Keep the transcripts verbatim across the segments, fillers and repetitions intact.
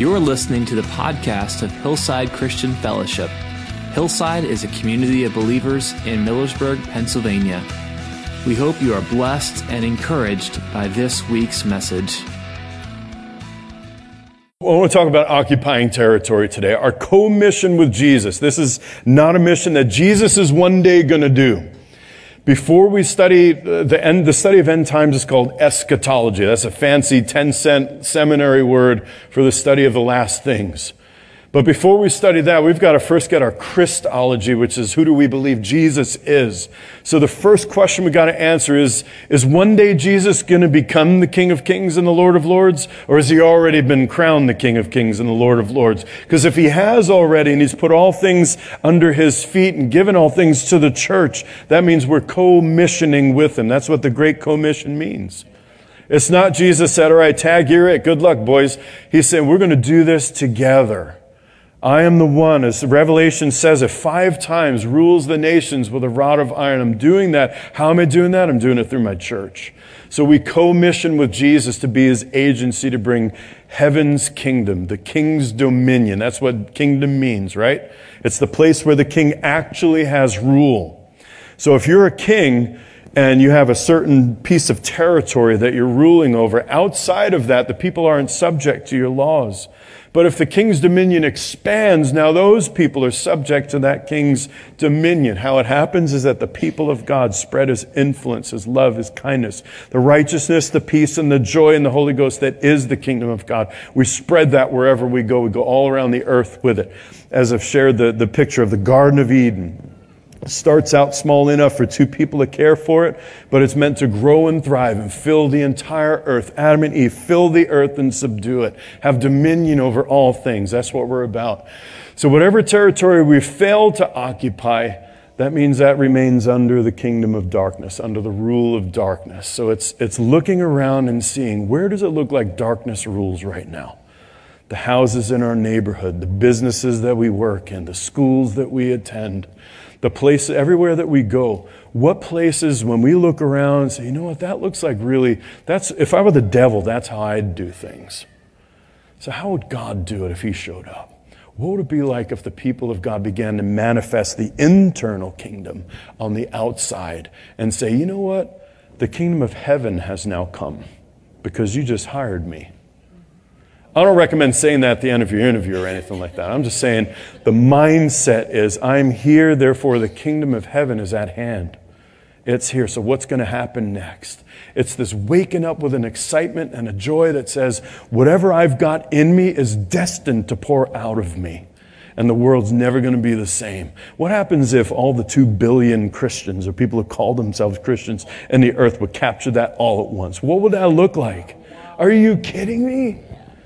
You're listening to the podcast of Hillside Christian Fellowship. Hillside is a community of believers in Millersburg, Pennsylvania. We hope you are blessed and encouraged by this week's message. I want to talk about occupying territory today. Our co-mission with Jesus. This is not a mission that Jesus is one day going to do. Before we study the end, the study of end times is called eschatology. That's a fancy ten cent seminary word for the study of the last things. But before we study that, we've got to first get our Christology, which is who do we believe Jesus is? So the first question we got to answer is, is one day Jesus going to become the King of Kings and the Lord of Lords? Or has he already been crowned the King of Kings and the Lord of Lords? Because if he has already and he's put all things under his feet and given all things to the church, that means we're co-missioning with him. That's what the Great Commission means. It's not Jesus said, all right, tag, you're it. Good luck, boys. He's saying, we're going to do this together. I am the one, as Revelation says it five times, rules the nations with a rod of iron. I'm doing that. How am I doing that? I'm doing it through my church. So we co-mission with Jesus to be his agency to bring heaven's kingdom, the king's dominion. That's what kingdom means, right? It's the place where the king actually has rule. So if you're a king and you have a certain piece of territory that you're ruling over, outside of that, the people aren't subject to your laws. But if the king's dominion expands, now those people are subject to that king's dominion. How it happens is that the people of God spread his influence, his love, his kindness, the righteousness, the peace, and the joy in the Holy Ghost that is the kingdom of God. We spread that wherever we go. We go all around the earth with it. As I've shared the, the picture of the Garden of Eden. It starts out small enough for two people to care for it, but it's meant to grow and thrive and fill the entire earth. Adam and Eve, fill the earth and subdue it. Have dominion over all things. That's what we're about. So whatever territory we fail to occupy, that means that remains under the kingdom of darkness, under the rule of darkness. So it's it's looking around and seeing, where does it look like darkness rules right now? The houses in our neighborhood, the businesses that we work in, the schools that we attend, the place, everywhere that we go. What places, when we look around and say, you know what, that looks like really, that's, if I were the devil, that's how I'd do things. So how would God do it if he showed up? What would it be like if the people of God began to manifest the internal kingdom on the outside and say, you know what, the kingdom of heaven has now come because you just hired me. I don't recommend saying that at the end of your interview or anything like that. I'm just saying the mindset is, I'm here, therefore the kingdom of heaven is at hand. It's here. So what's going to happen next? It's this waking up with an excitement and a joy that says, whatever I've got in me is destined to pour out of me. And the world's never going to be the same. What happens if all the two billion Christians or people who call themselves Christians in the earth would capture that all at once? What would that look like? Are you kidding me?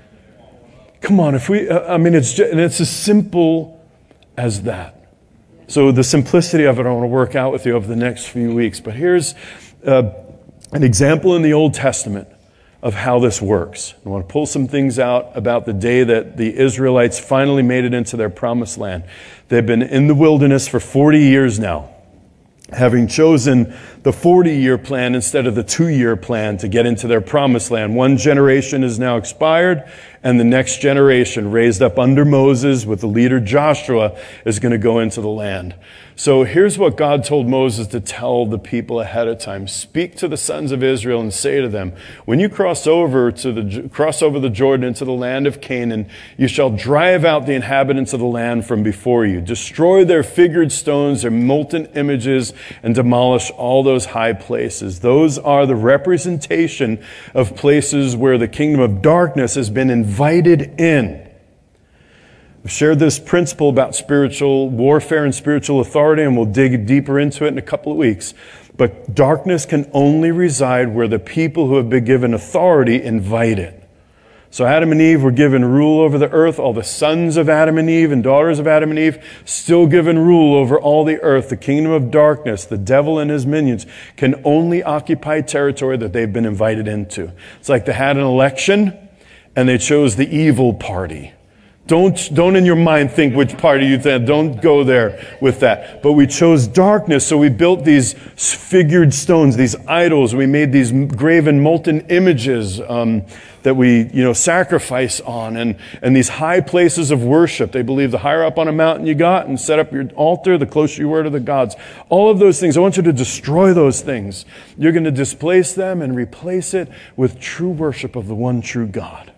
Come on, if we, I mean, it's just, and it's as simple as that. So the simplicity of it I want to work out with you over the next few weeks. But here's uh, an example in the Old Testament of how this works. I want to pull some things out about the day that the Israelites finally made it into their promised land. They've been in the wilderness for forty years now, having chosen the forty-year plan instead of the two-year plan to get into their promised land. One generation is now expired, and the next generation, raised up under Moses with the leader Joshua, is going to go into the land. So here's what God told Moses to tell the people ahead of time. Speak to the sons of Israel and say to them, when you cross over to the cross over the Jordan into the land of Canaan, you shall drive out the inhabitants of the land from before you. Destroy their figured stones, their molten images, and demolish all those high places. Those are the representation of places where the kingdom of darkness has been invited in. I've shared this principle about spiritual warfare and spiritual authority, and we'll dig deeper into it in a couple of weeks. But darkness can only reside where the people who have been given authority invite it. So Adam and Eve were given rule over the earth. All the sons of Adam and Eve and daughters of Adam and Eve still given rule over all the earth. The kingdom of darkness, the devil and his minions, can only occupy territory that they've been invited into. It's like they had an election and they chose the evil party. Don't, don't in your mind think which part of you think. Don't go there with that. But we chose darkness, so we built these figured stones, these idols. We made these graven molten images um, that we, you know, sacrifice on, and, and these high places of worship. They believe the higher up on a mountain you got and set up your altar, the closer you were to the gods. All of those things, I want you to destroy those things. You're going to displace them and replace it with true worship of the one true God.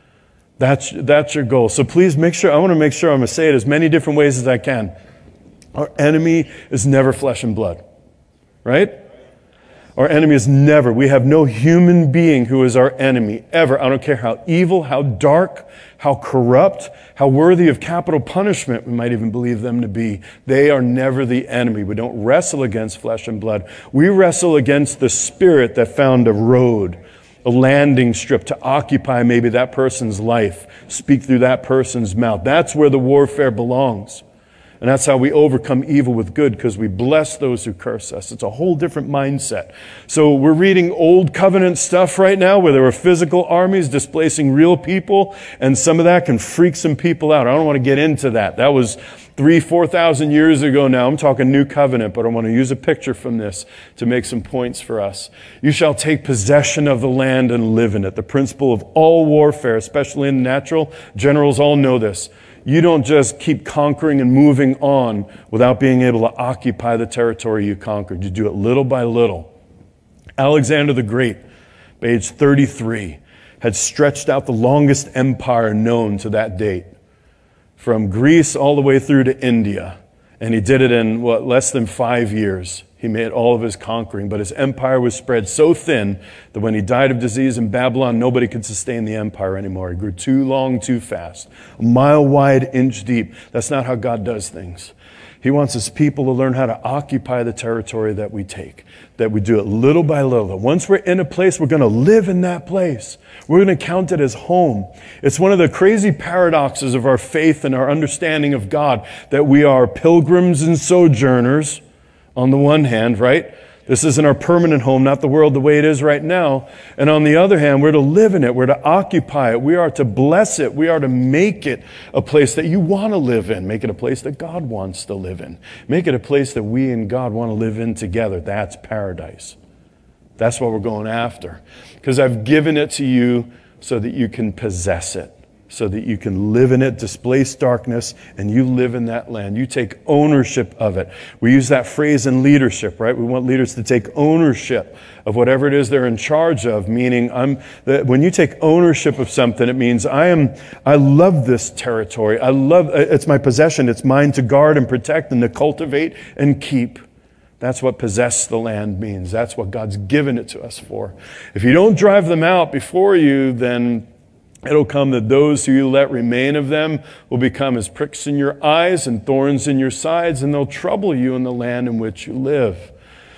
That's, that's your goal. So please make sure, I want to make sure I'm going to say it as many different ways as I can. Our enemy is never flesh and blood. Right? Our enemy is never. We have no human being who is our enemy, ever. I don't care how evil, how dark, how corrupt, how worthy of capital punishment we might even believe them to be. They are never the enemy. We don't wrestle against flesh and blood. We wrestle against the spirit that found a road, a landing strip to occupy maybe that person's life, speak through that person's mouth. That's where the warfare belongs. And that's how we overcome evil with good, because we bless those who curse us. It's a whole different mindset. So we're reading old covenant stuff right now where there were physical armies displacing real people, and some of that can freak some people out. I don't want to get into that. That was three, four thousand years ago now. I'm talking new covenant, but I want to use a picture from this to make some points for us. You shall take possession of the land and live in it. The principle of all warfare, especially in the natural, generals all know this. You don't just keep conquering and moving on without being able to occupy the territory you conquered. You do it little by little. Alexander the Great, age thirty-three, had stretched out the longest empire known to that date, from Greece all the way through to India. And he did it in, what, less than five years. He made all of his conquering, but his empire was spread so thin that when he died of disease in Babylon, nobody could sustain the empire anymore. He grew too long, too fast. A mile wide, inch deep. That's not how God does things. He wants his people to learn how to occupy the territory that we take, that we do it little by little. That once we're in a place, we're going to live in that place. We're going to count it as home. It's one of the crazy paradoxes of our faith and our understanding of God, that we are pilgrims and sojourners on the one hand, right? This isn't our permanent home, not the world the way it is right now. And on the other hand, we're to live in it. We're to occupy it. We are to bless it. We are to make it a place that you want to live in. Make it a place that God wants to live in. Make it a place that we and God want to live in together. That's paradise. That's what we're going after. Because I've given it to you so that you can possess it, so that you can live in it, displace darkness, and you live in that land. You take ownership of it. We use that phrase in leadership, right? We want leaders to take ownership of whatever it is they're in charge of, meaning I'm that when you take ownership of something, it means I am I love this territory. I love it's my possession. It's mine to guard and protect and to cultivate and keep. That's what possess the land means. That's what God's given it to us for. If you don't drive them out before you, then it'll come that those who you let remain of them will become as pricks in your eyes and thorns in your sides, and they'll trouble you in the land in which you live.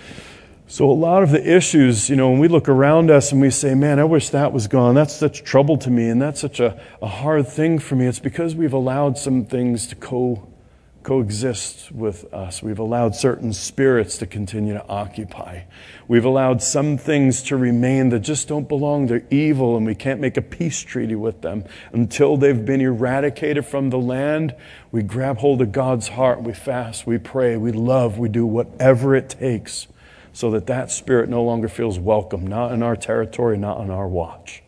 So a lot of the issues, you know, when we look around us and we say, man, I wish that was gone. That's such trouble to me, and that's such a, a hard thing for me. It's because we've allowed some things to co coexist with us. We've allowed certain spirits to continue to occupy. We've allowed some things to remain that just don't belong. They're evil, and we can't make a peace treaty with them. Until they've been eradicated from the land, we grab hold of God's heart. We fast, we pray, we love, we do whatever it takes so that that spirit no longer feels welcome, not in our territory, not on our watch.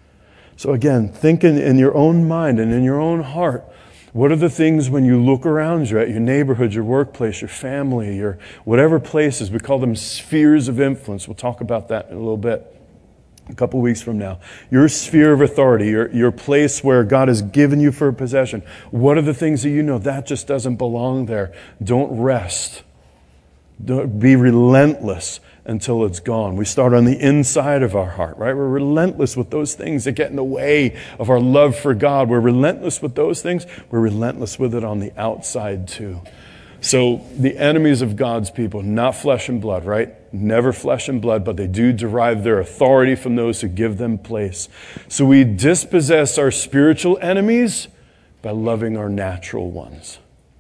So again, think in, in your own mind and in your own heart, what are the things when you look around you at your neighborhood, your workplace, your family, your whatever places, we call them spheres of influence. We'll talk about that in a little bit, a couple weeks from now. Your sphere of authority, your, your place where God has given you for possession. What are the things that you know that just doesn't belong there? Don't rest. Don't be relentless until it's gone. We start on the inside of our heart, right? We're relentless with those things that get in the way of our love for God. We're relentless with those things. We're relentless with it on the outside too. So the enemies of God's people, not flesh and blood, right? Never flesh and blood, but they do derive their authority from those who give them place. So we dispossess our spiritual enemies by loving our natural ones.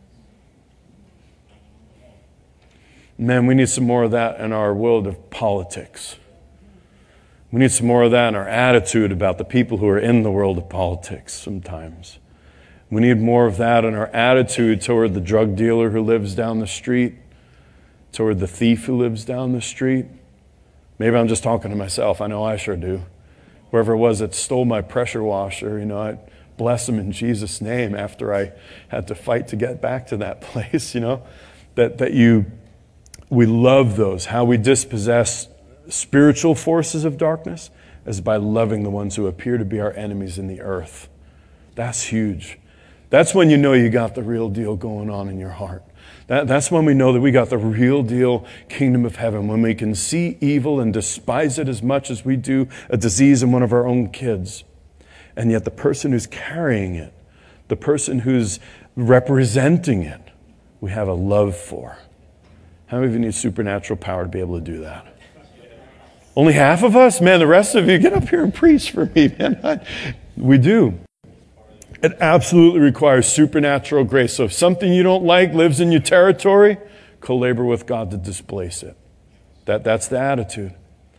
Man, we need some more of that in our world of politics. We need some more of that in our attitude about the people who are in the world of politics sometimes. We need more of that in our attitude toward the drug dealer who lives down the street, toward the thief who lives down the street. Maybe I'm just talking to myself. I know I sure do. Whoever it was that stole my pressure washer, you know, I bless him in Jesus' name after I had to fight to get back to that place, you know. That, that you, we love those. How we dispossess spiritual forces of darkness is by loving the ones who appear to be our enemies in the earth. That's huge. That's when you know you got the real deal going on in your heart. That, that's when we know that we got the real deal kingdom of heaven, when we can see evil and despise it as much as we do a disease in one of our own kids. And yet the person who's carrying it, the person who's representing it, we have a love for. How many of you need supernatural power to be able to do that? Only half of us? Man, the rest of you, get up here and preach for me, man. We do. It absolutely requires supernatural grace. So if something you don't like lives in your territory, co-labor with God to displace it. That, that's the attitude.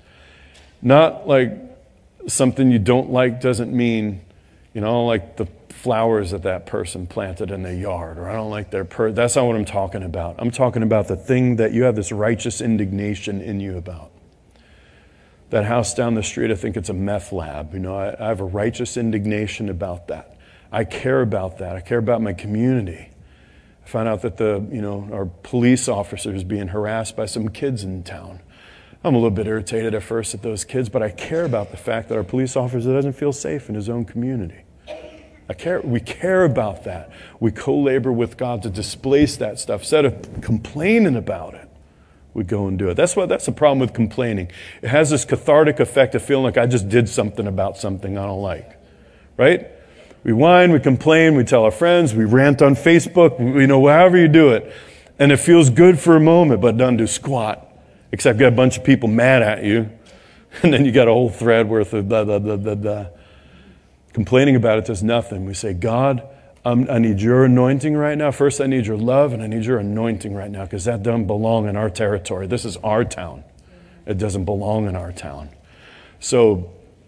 Not like something you don't like doesn't mean, you know, like the flowers that that person planted in their yard, or I don't like their per. That's not what I'm talking about. I'm talking about the thing that you have this righteous indignation in you about. That house down the street, I think it's a meth lab. You know, I, I have a righteous indignation about that. I care about that. I care about my community. I found out that the, you know, our police officer is being harassed by some kids in town. I'm a little bit irritated at first at those kids, but I care about the fact that our police officer doesn't feel safe in his own community. I care. We care about that. We co-labor with God to displace that stuff. Instead of complaining about it, we go and do it. That's what. That's the problem with complaining. It has this cathartic effect of feeling like I just did something about something I don't like, right? We whine, we complain, we tell our friends, we rant on Facebook, you know, however you do it. And it feels good for a moment, but it doesn't do squat. Except you got a bunch of people mad at you. And then you got a whole thread worth of blah, blah, blah, blah, blah. Complaining about it does nothing. We say, God, um, I need your anointing right now. First, I need your love, and I need your anointing right now, because that doesn't belong in our territory. This is our town. It doesn't belong in our town. So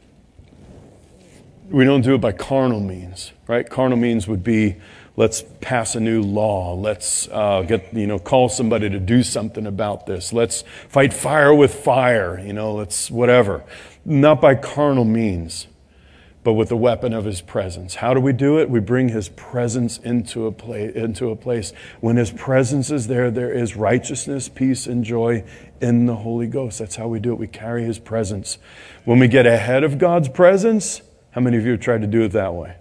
we don't do it by carnal means, right? Carnal means would be, let's pass a new law. Let's uh, get, you know, call somebody to do something about this. Let's fight fire with fire, you know, let's whatever. Not by carnal means, but with the weapon of his presence. How do we do it? We bring his presence into a place. Into a place. When his presence is there, there is righteousness, peace, and joy in the Holy Ghost. That's how we do it. We carry his presence. When we get ahead of God's presence, how many of you have tried to do it that way?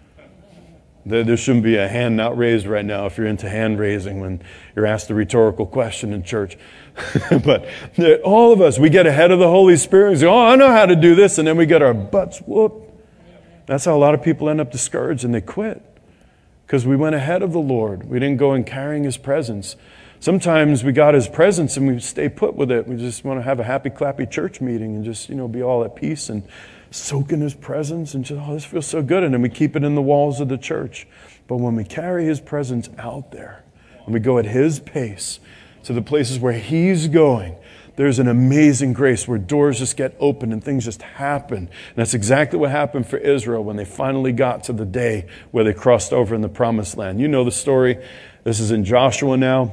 There shouldn't be a hand not raised right now if you're into hand raising when you're asked a rhetorical question in church. But all of us, we get ahead of the Holy Spirit and say, oh, I know how to do this. And then we get our butts whooped. That's how a lot of people end up discouraged and they quit. Because we went ahead of the Lord. We didn't go in carrying his presence. Sometimes we got his presence and we stay put with it. We just want to have a happy, clappy church meeting and just, you know, be all at peace and soak in his presence and just, oh, this feels so good. And then we keep it in the walls of the church. But when we carry his presence out there and we go at his pace to the places where he's going, there's an amazing grace where doors just get open and things just happen. And that's exactly what happened for Israel when they finally got to the day where they crossed over in the promised land. You know the story. This is in Joshua now.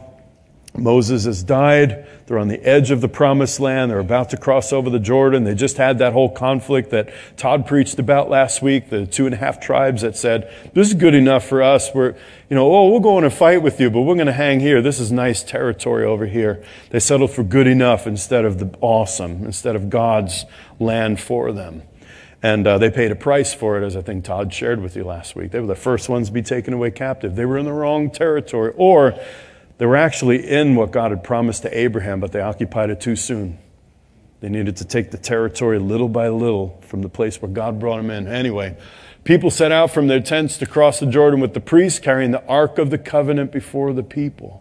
Moses has died. They're on the edge of the promised land. They're about to cross over the Jordan. They just had that whole conflict that Todd preached about last week, the two and a half tribes that said, this is good enough for us. We're, you know, oh, we'll go in and fight with you, but we're going to hang here. This is nice territory over here. They settled for good enough instead of the awesome, instead of God's land for them. And uh, they paid a price for it, as I think Todd shared with you last week. They were the first ones to be taken away captive. They were in the wrong territory. Or they were actually in what God had promised to Abraham, but they occupied it too soon. They needed to take the territory little by little from the place where God brought them in. Anyway, people set out from their tents to cross the Jordan with the priests carrying the Ark of the Covenant before the people.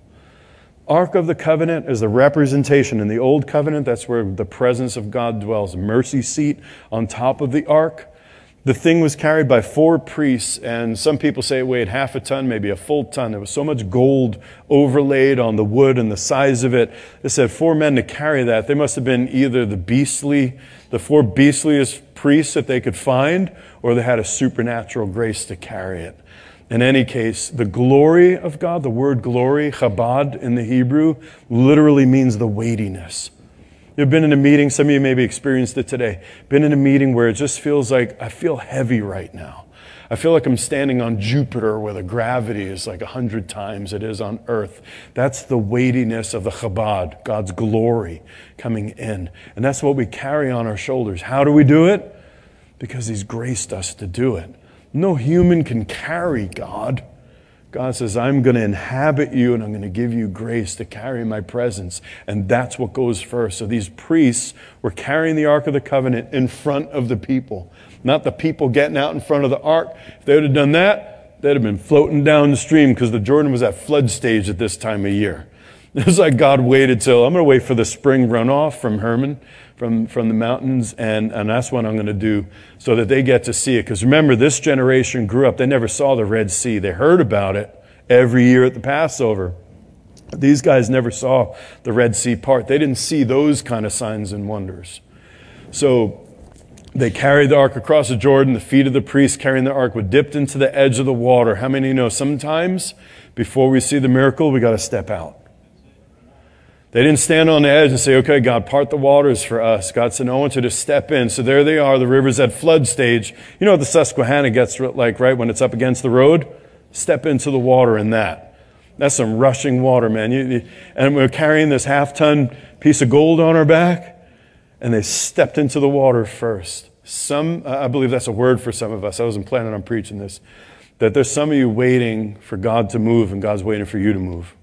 Ark of the Covenant is the representation. In the Old Covenant, that's where the presence of God dwells. A mercy seat on top of the Ark. The thing was carried by four priests, and some people say it weighed half a ton, maybe a full ton. There was so much gold overlaid on the wood and the size of it. They said four men to carry that. They must have been either the beastly, the four beastliest priests that they could find, or they had a supernatural grace to carry it. In any case, the glory of God, the word glory, chabad in the Hebrew, literally means the weightiness. You've been in a meeting, some of you maybe experienced it today, been in a meeting where it just feels like, I feel heavy right now. I feel like I'm standing on Jupiter where the gravity is like a hundred times it is on Earth. That's the weightiness of the chabad, God's glory coming in. And that's what we carry on our shoulders. How do we do it? Because He's graced us to do it. No human can carry God. God says, I'm going to inhabit you and I'm going to give you grace to carry my presence. And that's what goes first. So these priests were carrying the Ark of the Covenant in front of the people. Not the people getting out in front of the Ark. If they would have done that, they'd have been floating down the stream because the Jordan was at flood stage at this time of year. It was like God waited till, I'm going to wait for the spring runoff from Hermon, from, from the mountains, and, and that's what I'm going to do so that they get to see it. Because remember, this generation grew up, they never saw the Red Sea. They heard about it every year at the Passover. These guys never saw the Red Sea part. They didn't see those kind of signs and wonders. So they carried the ark across the Jordan. The feet of the priests carrying the ark were dipped into the edge of the water. How many know sometimes before we see the miracle, we got to step out? They didn't stand on the edge and say, okay, God, part the waters for us. God said, no, I want you to step in. So there they are. The river's at flood stage. You know what the Susquehanna gets like, right, when it's up against the road? Step into the water in that. That's some rushing water, man. You, you, and we're carrying this half-ton piece of gold on our back, and they stepped into the water first. Some, I believe that's a word for some of us. I wasn't planning on preaching this. That there's some of you waiting for God to move, and God's waiting for you to move.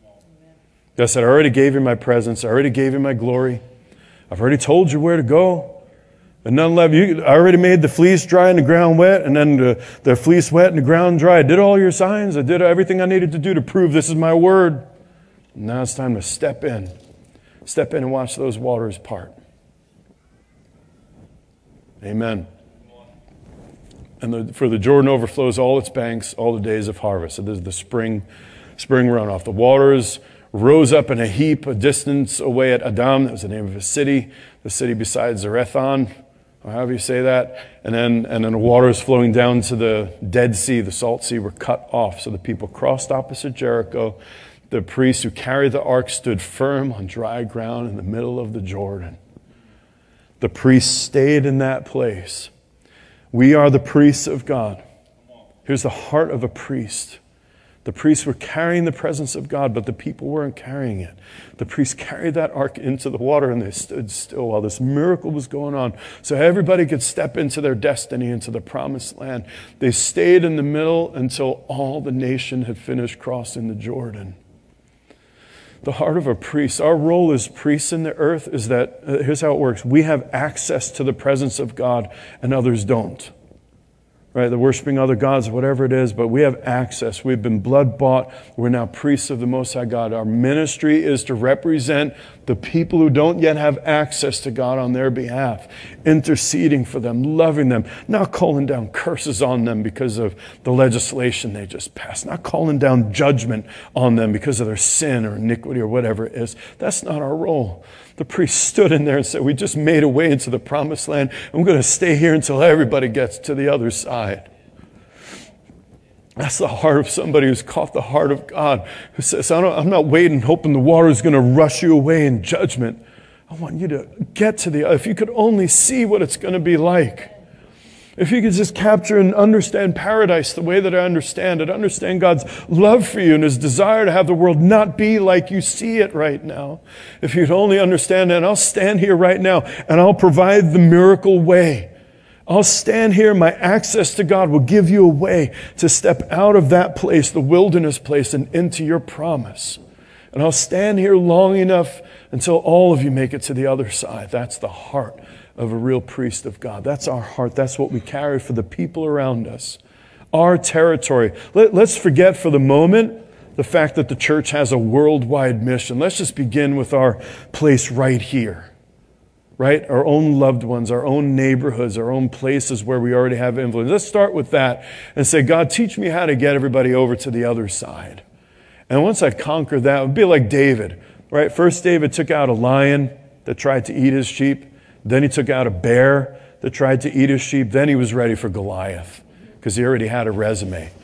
God said, I already gave you my presence. I already gave you my glory. I've already told you where to go. And none left. You, I already made the fleece dry and the ground wet, and then the, the fleece wet and the ground dry. I did all your signs. I did everything I needed to do to prove this is my word. And now it's time to step in. Step in and watch those waters part. Amen. And the, for the Jordan overflows all its banks all the days of harvest. So there's the spring, spring runoff. The waters rose up in a heap a distance away at Adam. That was the name of a city. The city beside Zarethan, or however you say that. And then, and then the waters flowing down to the Dead Sea, the Salt Sea, were cut off. So the people crossed opposite Jericho. The priests who carried the ark stood firm on dry ground in the middle of the Jordan. The priests stayed in that place. We are the priests of God. Here's the heart of a priest. The priests were carrying the presence of God, but the people weren't carrying it. The priests carried that ark into the water, and they stood still while this miracle was going on. So everybody could step into their destiny, into the promised land. They stayed in the middle until all the nation had finished crossing the Jordan. The heart of a priest, our role as priests in the earth is that, uh, here's how it works. We have access to the presence of God, and others don't. Right, they're worshiping other gods, whatever it is, but we have access. We've been blood bought. We're now priests of the Most High God. Our ministry is to represent the people who don't yet have access to God on their behalf, interceding for them, loving them, not calling down curses on them because of the legislation they just passed, not calling down judgment on them because of their sin or iniquity or whatever it is. That's not our role. The priest stood in there and said, we just made a way into the promised land. I'm going to stay here until everybody gets to the other side. That's the heart of somebody who's caught the heart of God, who says, I don't, I'm not waiting, hoping the water is going to rush you away in judgment. I want you to get to the, if you could only see what it's going to be like. If you could just capture and understand paradise the way that I understand it, understand God's love for you and His desire to have the world not be like you see it right now. If you'd only understand that, I'll stand here right now and I'll provide the miracle way. I'll stand here, my access to God will give you a way to step out of that place, the wilderness place, and into your promise. And I'll stand here long enough until all of you make it to the other side. That's the heart of a real priest of God. That's our heart. That's what we carry for the people around us. Our territory. Let, let's forget for the moment the fact that the church has a worldwide mission. Let's just begin with our place right here. Right? Our own loved ones, our own neighborhoods, our own places where we already have influence. Let's start with that and say, God, teach me how to get everybody over to the other side. And once I conquer that, it would be like David. Right? First, David took out a lion that tried to eat his sheep. Then he took out a bear that tried to eat his sheep. Then he was ready for Goliath because he already had a resume.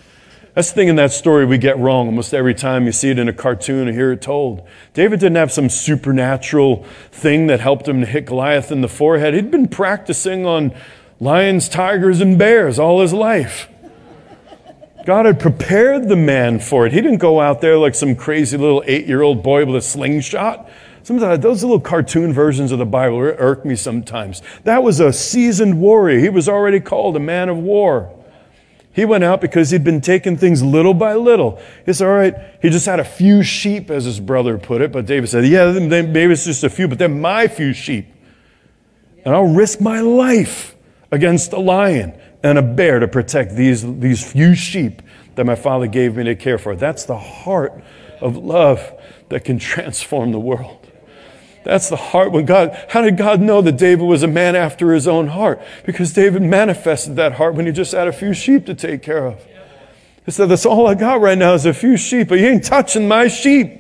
That's the thing in that story we get wrong almost every time you see it in a cartoon or hear it told. David didn't have some supernatural thing that helped him to hit Goliath in the forehead. He'd been practicing on lions, tigers, and bears all his life. God had prepared the man for it. He didn't go out there like some crazy little eight-year-old boy with a slingshot. Sometimes those little cartoon versions of the Bible irk me sometimes. That was a seasoned warrior. He was already called a man of war. He went out because he'd been taking things little by little. He said, all right, he just had a few sheep, as his brother put it. But David said, yeah, maybe it's just a few, but they're my few sheep. And I'll risk my life against a lion and a bear to protect these, these few sheep that my father gave me to care for. That's the heart of love that can transform the world. That's the heart when God, how did God know that David was a man after his own heart? Because David manifested that heart when he just had a few sheep to take care of. He said, that's all I got right now is a few sheep, but you ain't touching my sheep.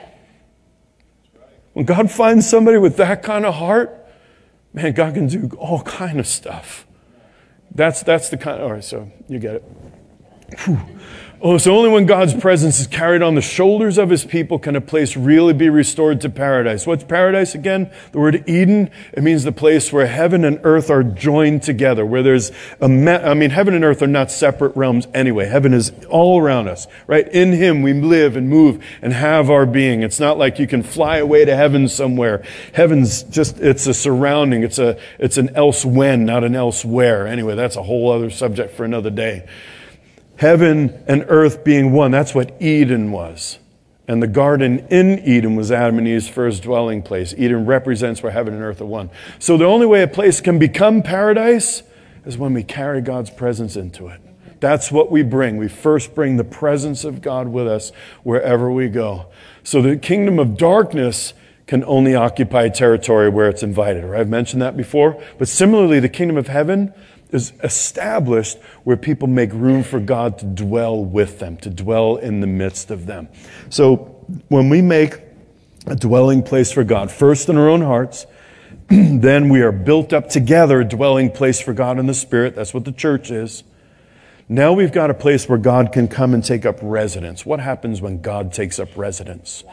When God finds somebody with that kind of heart, man, God can do all kind of stuff. That's, that's the kind of, all right, so you get it. Whew. Oh, so only when God's presence is carried on the shoulders of his people can a place really be restored to paradise. What's paradise again? The word Eden, it means the place where heaven and earth are joined together, where there's a, me- I mean, heaven and earth are not separate realms anyway. Heaven is all around us, right? In him we live and move and have our being. It's not like you can fly away to heaven somewhere. Heaven's just, it's a surrounding. It's a, it's an else when, not an elsewhere. Anyway, that's a whole other subject for another day. Heaven and earth being one. That's what Eden was. And the garden in Eden was Adam and Eve's first dwelling place. Eden represents where heaven and earth are one. So the only way a place can become paradise is when we carry God's presence into it. That's what we bring. We first bring the presence of God with us wherever we go. So the kingdom of darkness can only occupy territory where it's invited. Right? I've mentioned that before. But similarly, the kingdom of heaven is established where people make room for God to dwell with them, to dwell in the midst of them. So when we make a dwelling place for God, first in our own hearts, then we are built up together, a dwelling place for God in the Spirit. That's what the church is. Now we've got a place where God can come and take up residence. What happens when God takes up residence?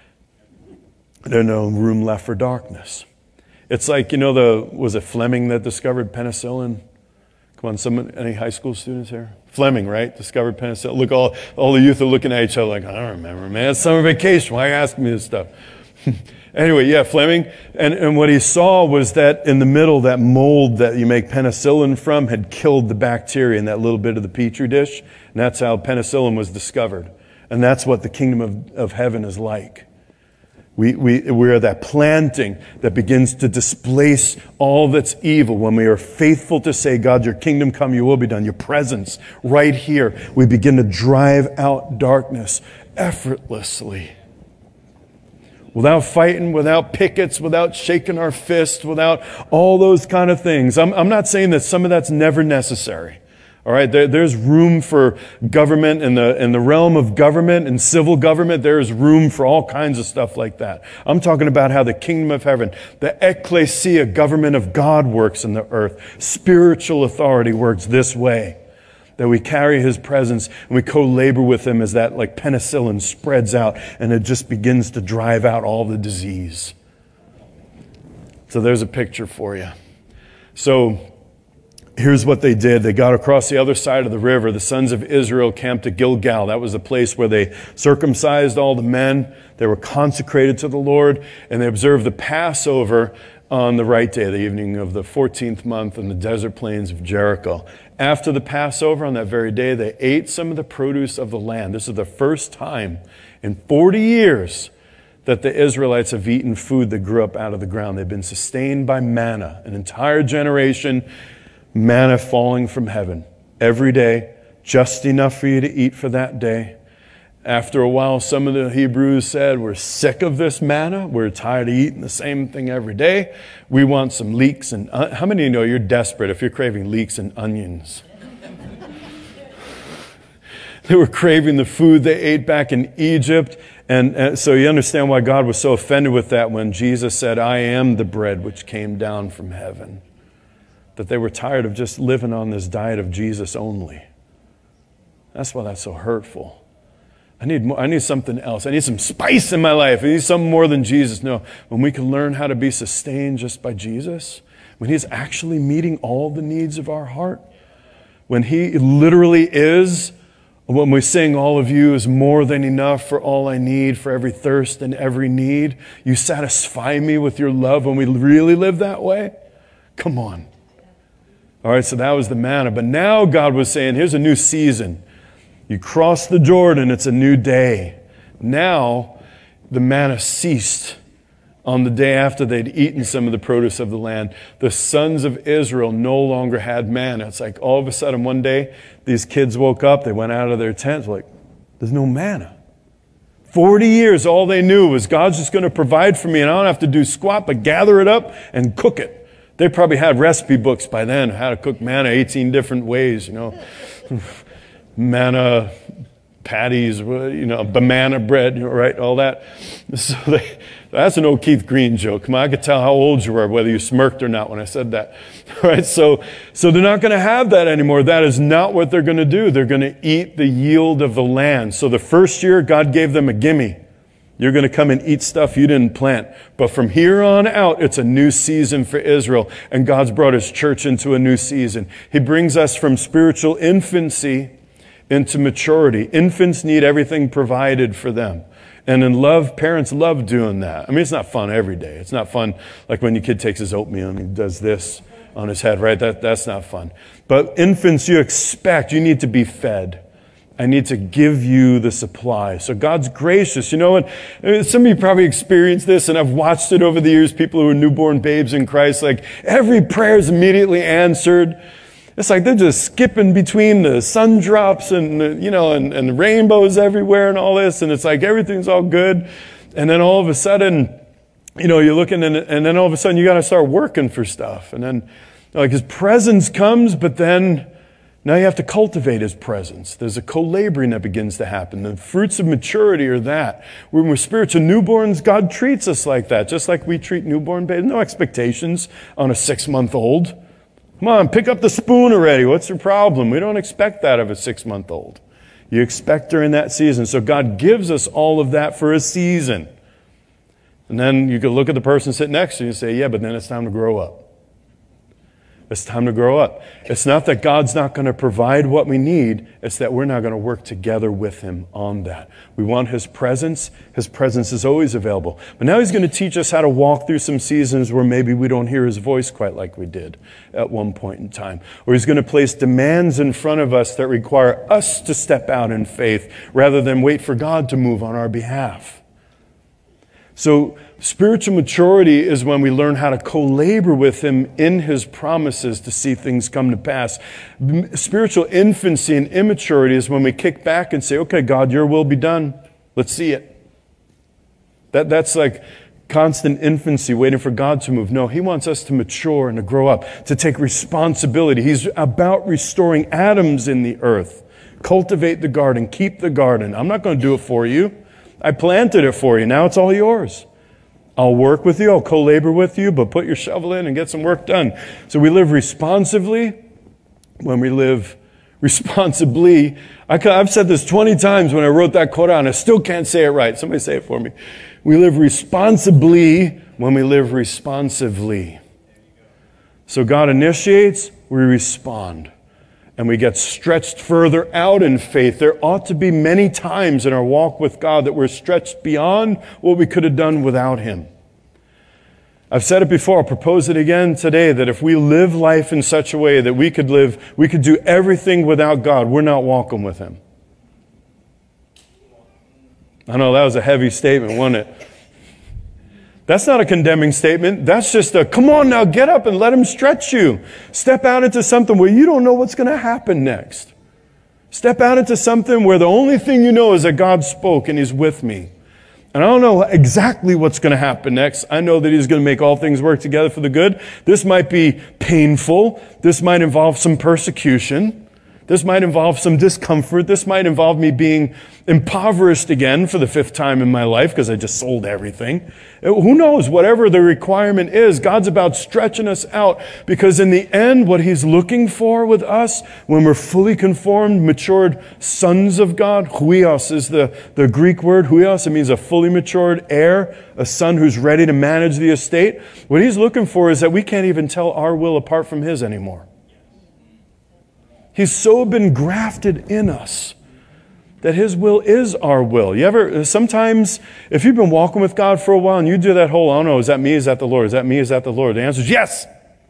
There's no room left for darkness. It's like, you know, the was it Fleming that discovered penicillin? Come on, some, any high school students here? Fleming, right? Discovered penicillin. Look, all, all the youth are looking at each other like, I don't remember, man. It's summer vacation. Why are you asking me this stuff? Anyway, yeah, Fleming. And, and what he saw was that in the middle, that mold that you make penicillin from had killed the bacteria in that little bit of the petri dish. And that's how penicillin was discovered. And that's what the kingdom of, of heaven is like. We, we, we are that planting that begins to displace all that's evil when we are faithful to say, God, your kingdom come, your will be done, your presence right here. We begin to drive out darkness effortlessly. Without fighting, without pickets, without shaking our fist, without all those kind of things. I'm, I'm not saying that some of that's never necessary. All right, there, there's room for government in the in the realm of government and civil government. There is room for all kinds of stuff like that. I'm talking about how the kingdom of heaven, the ecclesia, government of God works in the earth. Spiritual authority works this way. That we carry his presence and we co-labor with him as that like penicillin spreads out and it just begins to drive out all the disease. So there's a picture for you. So here's what they did. They got across the other side of the river. The sons of Israel camped at Gilgal. That was the place where they circumcised all the men. They were consecrated to the Lord, and they observed the Passover on the right day, the evening of the fourteenth month in the desert plains of Jericho. After the Passover, on that very day, they ate some of the produce of the land. This is the first time in forty years that the Israelites have eaten food that grew up out of the ground. They've been sustained by manna, an entire generation. Manna falling from heaven every day, just enough for you to eat for that day. After a while, some of the Hebrews said, we're sick of this manna. We're tired of eating the same thing every day. We want some leeks and... Uh, how many of you know you're desperate if you're craving leeks and onions? They were craving the food they ate back in Egypt. And, and so you understand why God was so offended with that when Jesus said, I am the bread which came down from heaven. That they were tired of just living on this diet of Jesus only. That's why that's so hurtful. I need more, I need something else. I need some spice in my life. I need something more than Jesus. No, when we can learn how to be sustained just by Jesus, when he's actually meeting all the needs of our heart, when he literally is, when we sing, all of you is more than enough for all I need, for every thirst and every need. You satisfy me with your love. When we really live that way, come on. All right, so that was the manna. But now God was saying, here's a new season. You cross the Jordan, it's a new day. Now, the manna ceased on the day after they'd eaten some of the produce of the land. The sons of Israel no longer had manna. It's like all of a sudden one day, these kids woke up, they went out of their tents, like, there's no manna. Forty years, all they knew was God's just going to provide for me, and I don't have to do squat, but gather it up and cook it. They probably had recipe books by then, how to cook manna eighteen different ways, you know. Manna patties, you know, banana bread, right, all that. So they, that's an old Keith Green joke. Come on, I could tell how old you were, whether you smirked or not when I said that. All right, so, so they're not going to have that anymore. That is not what they're going to do. They're going to eat the yield of the land. So the first year, God gave them a gimme. You're going to come and eat stuff you didn't plant. But from here on out, it's a new season for Israel. And God's brought his church into a new season. He brings us from spiritual infancy into maturity. Infants need everything provided for them. And in love, parents love doing that. I mean, it's not fun every day. It's not fun like when your kid takes his oatmeal and he does this on his head, right? That, that's not fun. But infants, you expect, you need to be fed. I need to give you the supply. So God's gracious. You know what? Some of you probably experienced this, and I've watched it over the years, people who are newborn babes in Christ, like every prayer is immediately answered. It's like they're just skipping between the sun drops and, you know, and, and rainbows everywhere and all this. And it's like everything's all good. And then all of a sudden, you know, you're looking and, and then all of a sudden you got to start working for stuff. And then like his presence comes, but then now you have to cultivate his presence. There's a co-laboring that begins to happen. The fruits of maturity are that. When we're spiritual newborns, God treats us like that, just like we treat newborn babies. No expectations on a six-month-old. Come on, pick up the spoon already. What's your problem? We don't expect that of a six-month-old. You expect during that season. So God gives us all of that for a season. And then you could look at the person sitting next to you and say, yeah, but then it's time to grow up. It's time to grow up. It's not that God's not going to provide what we need. It's that we're not going to work together with him on that. We want his presence. His presence is always available. But now he's going to teach us how to walk through some seasons where maybe we don't hear his voice quite like we did at one point in time. Or he's going to place demands in front of us that require us to step out in faith rather than wait for God to move on our behalf. So spiritual maturity is when we learn how to co-labor with him in his promises to see things come to pass. Spiritual infancy and immaturity is when we kick back and say, okay, God, your will be done. Let's see it. That, that's like constant infancy, waiting for God to move. No, he wants us to mature and to grow up, to take responsibility. He's about restoring atoms in the earth. Cultivate the garden. Keep the garden. I'm not going to do it for you. I planted it for you. Now it's all yours. I'll work with you. I'll co-labor with you, but put your shovel in and get some work done. So we live responsively when we live responsibly. I, I've said this twenty times when I wrote that quote out, and I still can't say it right. Somebody say it for me. We live responsibly when we live responsively. So God initiates, we respond. And we get stretched further out in faith. There ought to be many times in our walk with God that we're stretched beyond what we could have done without him. I've said it before, I'll propose it again today, that if we live life in such a way that we could live, we could do everything without God, we're not walking with him. I know that was a heavy statement, wasn't it? That's not a condemning statement. That's just a, come on now, get up and let him stretch you. Step out into something where you don't know what's going to happen next. Step out into something where the only thing you know is that God spoke and he's with me. And I don't know exactly what's going to happen next. I know that he's going to make all things work together for the good. This might be painful. This might involve some persecution. This might involve some discomfort. This might involve me being impoverished again for the fifth time in my life because I just sold everything. Who knows? Whatever the requirement is, God's about stretching us out, because in the end, what he's looking for with us, when we're fully conformed, matured sons of God, huios is the, the Greek word. Huios, it means a fully matured heir, a son who's ready to manage the estate. What he's looking for is that we can't even tell our will apart from his anymore. He's so been grafted in us that his will is our will. You ever, sometimes, if you've been walking with God for a while and you do that whole, I don't know, is that me, is that the Lord? Is that me, is that the Lord? The answer is yes.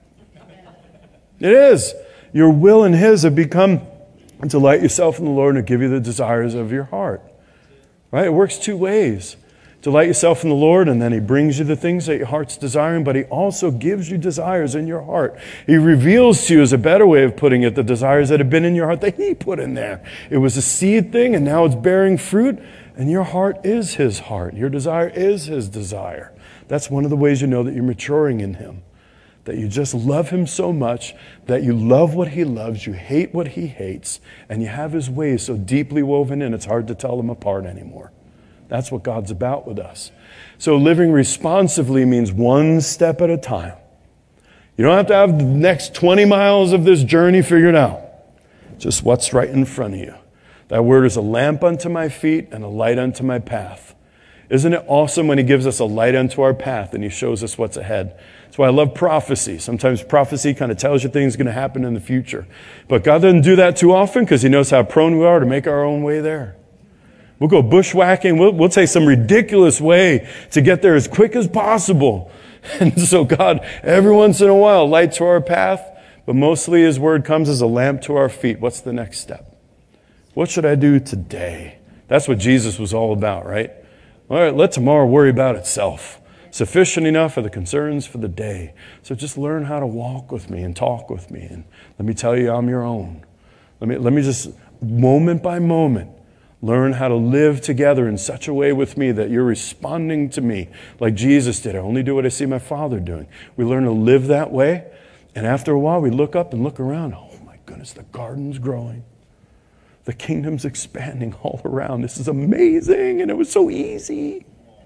It is. Your will and his have become to delight yourself in the Lord and to give you the desires of your heart. Right? It works two ways. Delight yourself in the Lord, and then he brings you the things that your heart's desiring, but he also gives you desires in your heart. He reveals to you, is a better way of putting it, the desires that have been in your heart that he put in there. It was a seed thing, and now it's bearing fruit, and your heart is his heart. Your desire is his desire. That's one of the ways you know that you're maturing in him, that you just love him so much that you love what he loves, you hate what he hates, and you have his ways so deeply woven in, it's hard to tell them apart anymore. That's what God's about with us. So living responsively means one step at a time. You don't have to have the next twenty miles of this journey figured out. Just what's right in front of you. That word is a lamp unto my feet and a light unto my path. Isn't it awesome when he gives us a light unto our path and he shows us what's ahead? That's why I love prophecy. Sometimes prophecy kind of tells you things are going to happen in the future. But God doesn't do that too often because he knows how prone we are to make our own way there. We'll go bushwhacking. We'll, we'll take some ridiculous way to get there as quick as possible. And so God, every once in a while, light to our path, but mostly his word comes as a lamp to our feet. What's the next step? What should I do today? That's what Jesus was all about, right? All right, let tomorrow worry about itself. Sufficient enough for the concerns for the day. So just learn how to walk with me and talk with me. And let me tell you, I'm your own. Let me, let me just, moment by moment, learn how to live together in such a way with me that you're responding to me like Jesus did. I only do what I see my Father doing. We learn to live that way. And after a while, we look up and look around. Oh my goodness, the garden's growing. The kingdom's expanding all around. This is amazing. And it was so easy.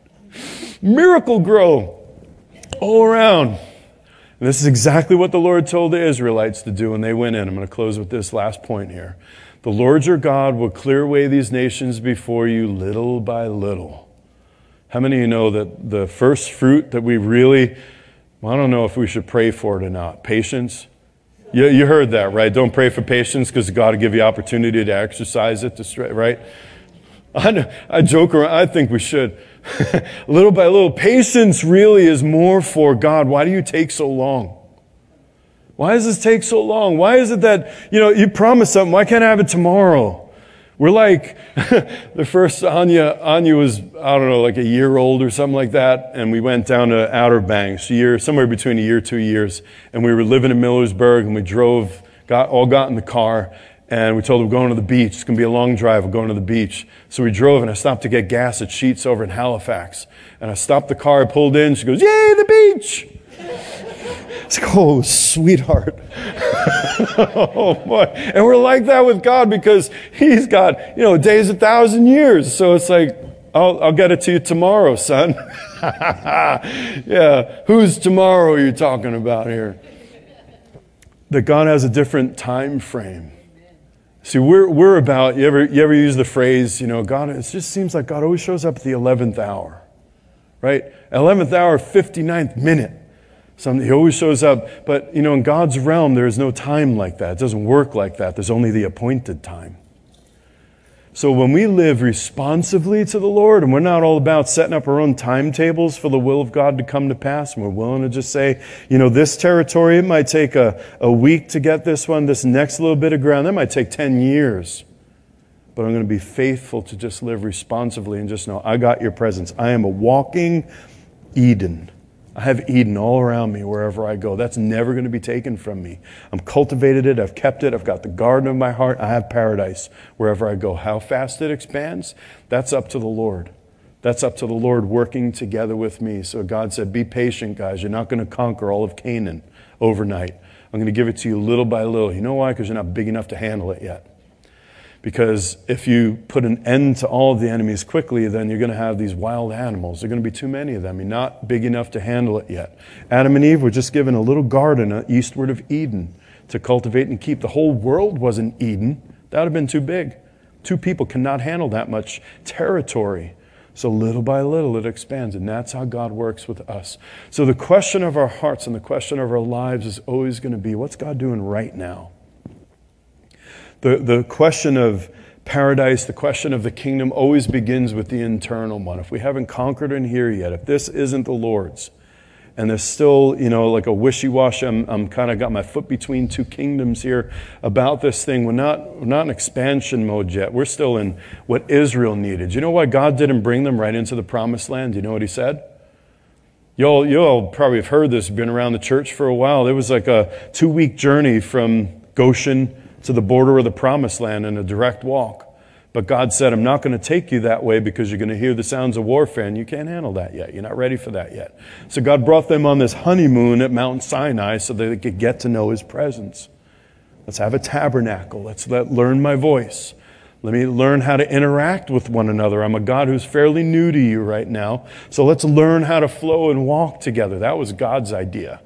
Miracle grow all around. And this is exactly what the Lord told the Israelites to do when they went in. I'm going to close with this last point here. The Lord your God will clear away these nations before you little by little. How many of you know that the first fruit that we really, well, I don't know if we should pray for it or not, patience? You, you heard that, right? Don't pray for patience because God will give you opportunity to exercise it, to, right? I, I joke around, I think we should. Little by little, patience really is more for God. Why do you take so long? Why does this take so long? Why is it that, you know, you promise something, why can't I have it tomorrow? We're like, the first Anya, Anya was, I don't know, like a year old or something like that, and we went down to Outer Banks, a year, somewhere between a year, two years, and we were living in Millersburg, and we drove, got all got in the car, and we told her we're going to the beach. It's going to be a long drive. We're going to the beach. So we drove, and I stopped to get gas at Sheetz over in Halifax. And I stopped the car, I pulled in, she goes, yay, the beach! It's like, oh, sweetheart. Oh, boy. And we're like that with God because he's got, you know, a day's a thousand years. So it's like, I'll, I'll get it to you tomorrow, son. Yeah, whose tomorrow are you talking about here? That God has a different time frame. See, we're we're about, you ever, you ever use the phrase, you know, God, it just seems like God always shows up at the eleventh hour, right? eleventh hour, fifty-ninth minute. Something, he always shows up. But, you know, in God's realm, there is no time like that. It doesn't work like that. There's only the appointed time. So when we live responsively to the Lord, and we're not all about setting up our own timetables for the will of God to come to pass, and we're willing to just say, you know, this territory, it might take a, a week to get this one, this next little bit of ground, that might take ten years. But I'm going to be faithful to just live responsively and just know, I got your presence. I am a walking Eden. I have Eden all around me wherever I go. That's never going to be taken from me. I've cultivated it. I've kept it. I've got the garden of my heart. I have paradise wherever I go. How fast it expands, that's up to the Lord. That's up to the Lord working together with me. So God said, be patient, guys. You're not going to conquer all of Canaan overnight. I'm going to give it to you little by little. You know why? Because you're not big enough to handle it yet. Because if you put an end to all of the enemies quickly, then you're going to have these wild animals. There are going to be too many of them. You're not big enough to handle it yet. Adam and Eve were just given a little garden eastward of Eden to cultivate and keep. The whole world wasn't Eden. That would have been too big. Two people cannot handle that much territory. So little by little it expands, and that's how God works with us. So the question of our hearts and the question of our lives is always going to be, what's God doing right now? The, the question of paradise, the question of the kingdom always begins with the internal one. If we haven't conquered in here yet, if this isn't the Lord's, and there's still, you know, like a wishy-washy, I'm, I'm kind of got my foot between two kingdoms here about this thing. We're not, we're not in expansion mode yet. We're still in what Israel needed. You know why God didn't bring them right into the promised land? Do you know what he said? You'll, you'll probably have heard this, been around the church for a while. There was like a two-week journey from Goshen to the border of the promised land in a direct walk. But God said, I'm not going to take you that way because you're going to hear the sounds of warfare, and you can't handle that yet. You're not ready for that yet. So God brought them on this honeymoon at Mount Sinai so that they could get to know his presence. Let's have a tabernacle. Let's let, learn my voice. Let me learn how to interact with one another. I'm a God who's fairly new to you right now. So let's learn how to flow and walk together. That was God's idea.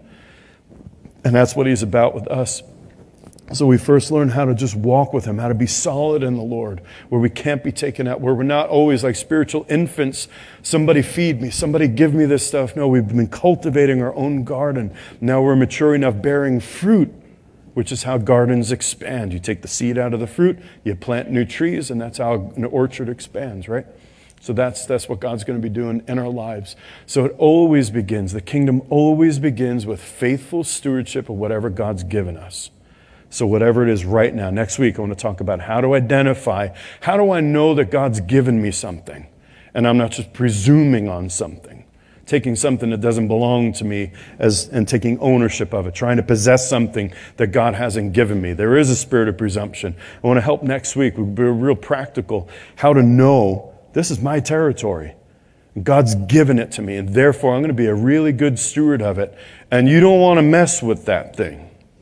And that's what he's about with us. So we first learn how to just walk with him, how to be solid in the Lord, where we can't be taken out, where we're not always like spiritual infants. Somebody feed me, somebody give me this stuff. No, we've been cultivating our own garden. Now we're mature enough bearing fruit, which is how gardens expand. You take the seed out of the fruit, you plant new trees, and that's how an orchard expands, right? So that's that's what God's going to be doing in our lives. So it always begins, the kingdom always begins with faithful stewardship of whatever God's given us. So whatever it is right now, next week I want to talk about how to identify, how do I know that God's given me something and I'm not just presuming on something, taking something that doesn't belong to me as and taking ownership of it, trying to possess something that God hasn't given me. There is a spirit of presumption. I want to help next week. We'll be real practical how to know this is my territory. God's given it to me, and therefore I'm going to be a really good steward of it. And you don't want to mess with that thing.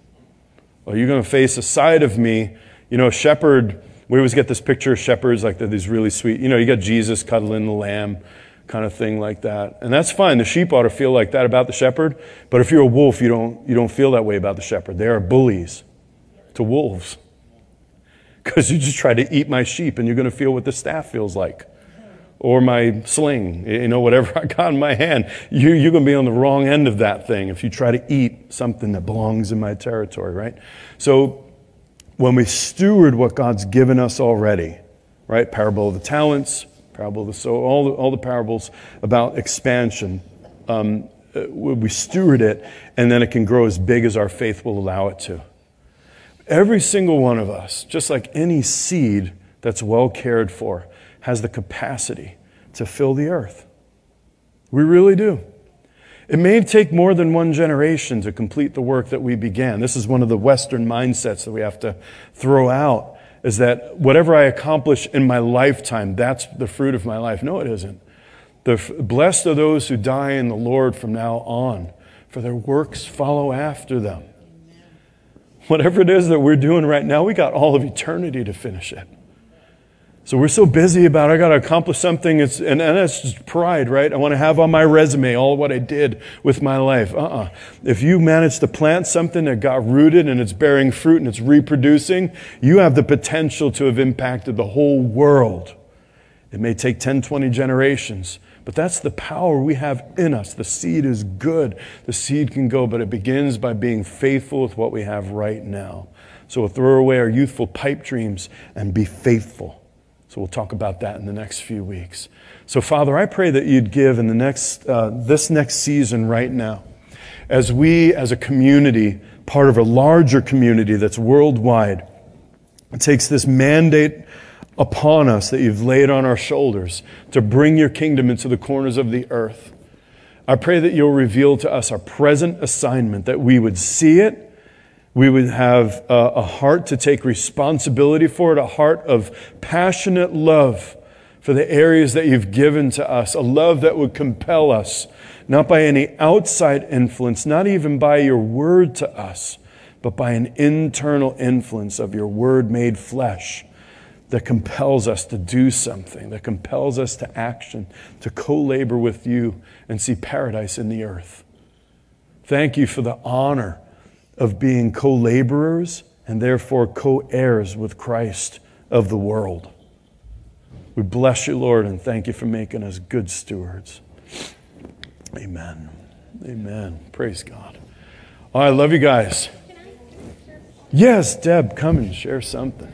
Or you're going to face a side of me. You know, a shepherd, we always get this picture of shepherds like they're these really sweet, you know, you got Jesus cuddling the lamb kind of thing like that. And that's fine. The sheep ought to feel like that about the shepherd. But if you're a wolf, you don't, you don't feel that way about the shepherd. They are bullies to wolves. Because you just try to eat my sheep and you're going to feel what the staff feels like. Or my sling, you know, whatever I got in my hand. You, you're going to be on the wrong end of that thing if you try to eat something that belongs in my territory, right? So when we steward what God's given us already, right? Parable of the talents, parable of the sower, all the, all the parables about expansion. Um, we steward it, and then it can grow as big as our faith will allow it to. Every single one of us, just like any seed that's well cared for, has the capacity to fill the earth. We really do. It may take more than one generation to complete the work that we began. This is one of the Western mindsets that we have to throw out, is that whatever I accomplish in my lifetime, that's the fruit of my life. No, it isn't. The, blessed are those who die in the Lord from now on, for their works follow after them. Whatever it is that we're doing right now, we got all of eternity to finish it. So we're so busy about, I got to accomplish something, it's, and, and that's just pride, right? I want to have on my resume all what I did with my life. Uh-uh. If you manage to plant something that got rooted and it's bearing fruit and it's reproducing, you have the potential to have impacted the whole world. It may take ten, twenty generations, but that's the power we have in us. The seed is good. The seed can go, but it begins by being faithful with what we have right now. So we'll throw away our youthful pipe dreams and be faithful. So we'll talk about that in the next few weeks. So Father, I pray that you'd give in the next, uh, this next season right now, as we as a community, part of a larger community that's worldwide, it takes this mandate upon us that you've laid on our shoulders to bring your kingdom into the corners of the earth. I pray that you'll reveal to us our present assignment, that we would see it, we would have a, a heart to take responsibility for it, a heart of passionate love for the areas that you've given to us, a love that would compel us, not by any outside influence, not even by your word to us, but by an internal influence of your word made flesh that compels us to do something, that compels us to action, to co-labor with you and see paradise in the earth. Thank you for the honor of being co-laborers and therefore co-heirs with Christ of the world. We bless you, Lord, and thank you for making us good stewards. Amen. Amen. Praise God. Oh, I love you guys. Yes, Deb, come and share something.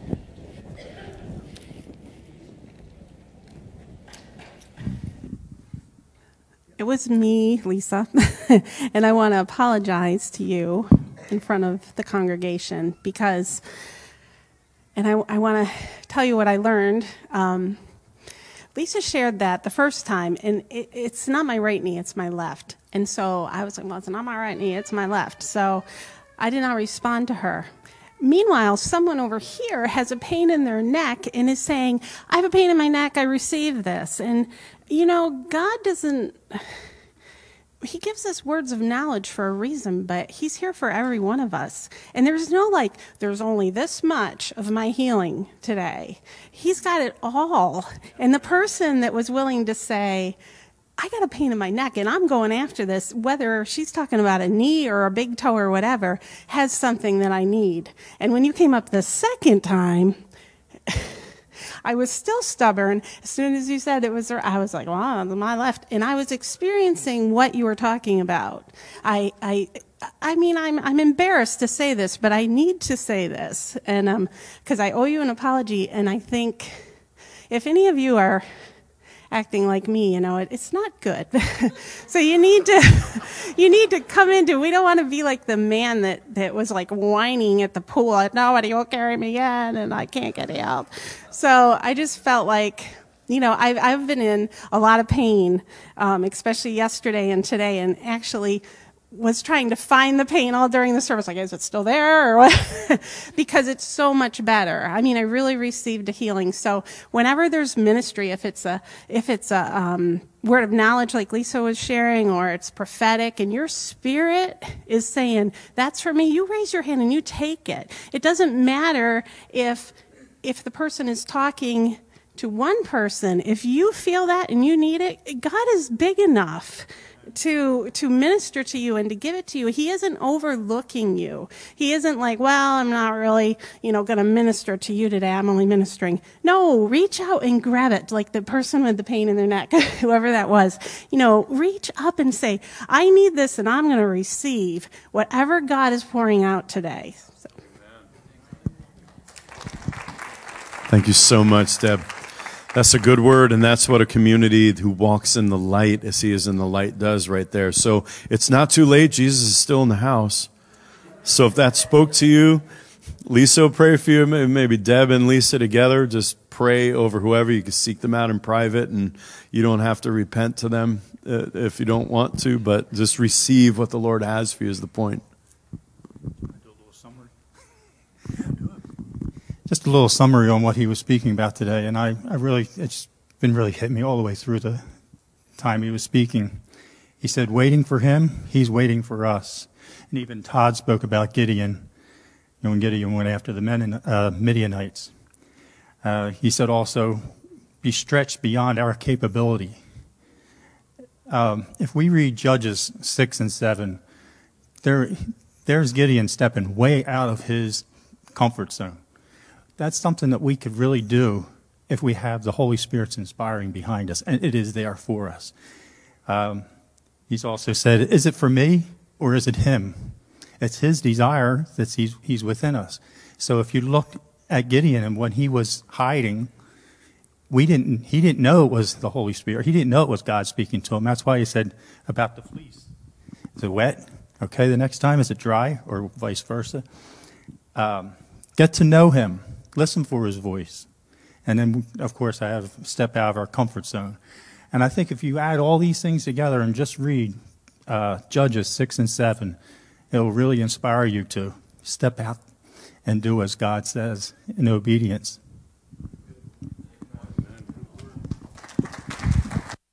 It was me, Lisa, and I want to apologize to you in front of the congregation because, and I, I want to tell you what I learned. Um, Lisa shared that the first time, and it, it's not my right knee, it's my left. And so I was like, well, it's not my right knee, it's my left. So I did not respond to her. Meanwhile, someone over here has a pain in their neck and is saying, I have a pain in my neck, I received this. And, you know, God doesn't, he gives us words of knowledge for a reason, but he's here for every one of us. And there's no like, there's only this much of my healing today. He's got it all. And the person that was willing to say, I got a pain in my neck and I'm going after this, whether she's talking about a knee or a big toe or whatever, has something that I need. And when you came up the second time, I was still stubborn. As soon as you said it was her, I was like, wow, on my left. And I was experiencing what you were talking about. I, I, I mean, I'm, I'm embarrassed to say this, but I need to say this. And, um, cause I owe you an apology. And I think if any of you are acting like me, you know, it, it's not good. So you need to, you need to come into, we don't want to be like the man that, that was like whining at the pool, like, nobody will carry me in and I can't get out. So I just felt like, you know, I've, I've been in a lot of pain, um, especially yesterday and today, and actually was trying to find the pain all during the service. Like, is it still there or what? Because it's so much better. I mean, I really received a healing. So whenever there's ministry, if it's a, if it's a, um, word of knowledge like Lisa was sharing, or it's prophetic and your spirit is saying, that's for me, you raise your hand and you take it. It doesn't matter if, if the person is talking to one person. If you feel that and you need it, God is big enough to to minister to you and to give it to you. He isn't overlooking you. He isn't like, well, I'm not really, you know, going to minister to you today. I'm only ministering. No, reach out and grab it, like the person with the pain in their neck, whoever that was. You know, reach up and say, I need this and I'm going to receive whatever God is pouring out today. So. Thank you so much, Deb. That's a good word, and that's what a community who walks in the light as he is in the light does right there. So it's not too late. Jesus is still in the house. So if that spoke to you, Lisa will pray for you. Maybe Deb and Lisa together, just pray over whoever. You can seek them out in private, and you don't have to repent to them uh, if you don't want to, but just receive what the Lord has for you is the point. Just a little summary on what he was speaking about today, and I, I really, it's been really hit me all the way through the time he was speaking. He said, waiting for him, he's waiting for us. And even Todd spoke about Gideon, you know, when Gideon went after the Men, uh, Midianites. Uh, he said also, be stretched beyond our capability. Um, if we read Judges six and seven, there, there's Gideon stepping way out of his comfort zone. That's something that we could really do if we have the Holy Spirit's inspiring behind us, and it is there for us. Um, he's also said, is it for me or is it him? It's his desire that he's, he's within us. So if you look at Gideon and when he was hiding, we didn't, he didn't know it was the Holy Spirit. He didn't know it was God speaking to him. That's why he said about the fleece. Is it wet? Okay, the next time, is it dry? Or vice versa. Um, get to know him. Listen for his voice. And then, of course, I have to step out of our comfort zone. And I think if you add all these things together and just read uh, Judges six and seven, it will really inspire you to step out and do as God says in obedience.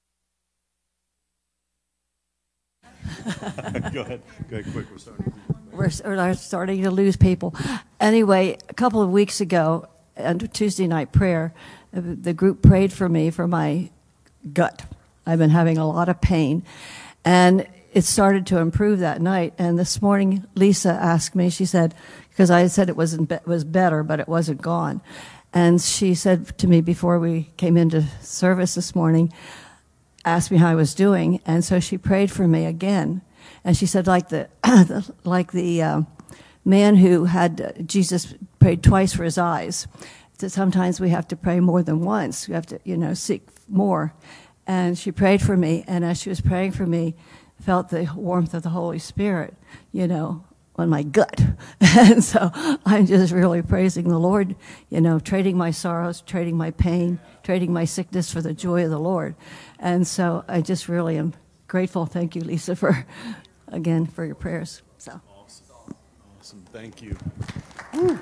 Go ahead. Go ahead, quick. We're starting. we're, we're starting to lose people. Anyway, a couple of weeks ago, on Tuesday night prayer, the group prayed for me for my gut. I've been having a lot of pain, and it started to improve that night. And this morning, Lisa asked me, she said, because I said it wasn't be- was better, but it wasn't gone. And she said to me before we came into service this morning, asked me how I was doing, and so she prayed for me again. And she said, like the like the uh, man who had uh, Jesus prayed twice for his eyes. That sometimes we have to pray more than once. We have to, you know, seek more. And she prayed for me, and as she was praying for me, felt the warmth of the Holy Spirit, you know, on my gut. And so I'm just really praising the Lord, you know, trading my sorrows, trading my pain, trading my sickness for the joy of the Lord. And so I just really am grateful. Thank you, Lisa, for, again, for your prayers. So. Awesome. Awesome. Thank you. Woo.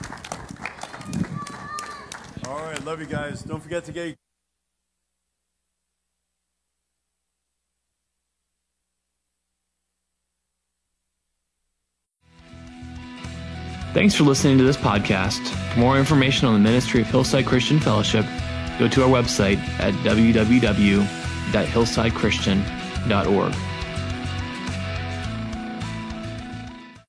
All right. Love you guys. Don't forget to get Thanks for listening to this podcast. For more information on the ministry of Hillside Christian Fellowship, go to our website at w w w dot hillside christian dot org.